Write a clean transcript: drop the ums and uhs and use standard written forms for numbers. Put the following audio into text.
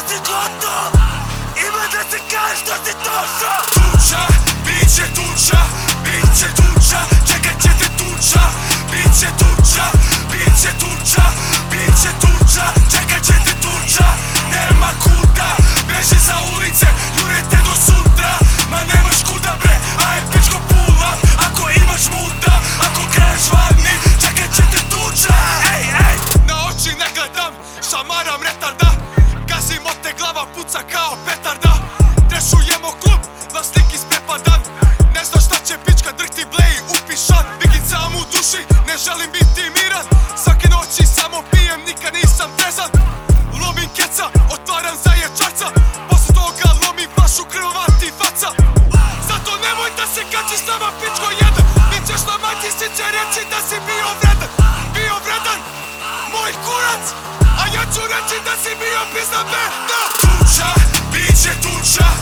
ti gotov. Ima da se kaže što si došao. Tuča, bit će tuča, bit će tuča, čekat će te tuča. Bit će tuča, bit će tuča, bit će tuča, čekat će te tuča. Nema kuda, beži za ulice, jure te do sutra. Ma nemaš kuda bre, a je pičko pula. Ako imaš muda, ako kreneš vani, čekat će te tuča. Ej, ej. Na oči ne gledam, šamaram retarda. Gazim od te glava puca kao petarda. Trešujemo klub, vlasnik isprepadan. Ne znaš šta će pička, drhti blej upišan. Vigin sam u duši, ne želim biti miran. Svake noći samo pijem, nikad nisam trezan. Lomim keca, otvaram zaječarca. Posle toga lomim vašu krvati faca. Zato nemoj da se kačiš nama pičko jedan. Mi ćeš na majci si će reći da si bio vredan. Bio vredan, moj kurac. A ja ću reći da si bio pizda beda. Tuča, bit će tuča,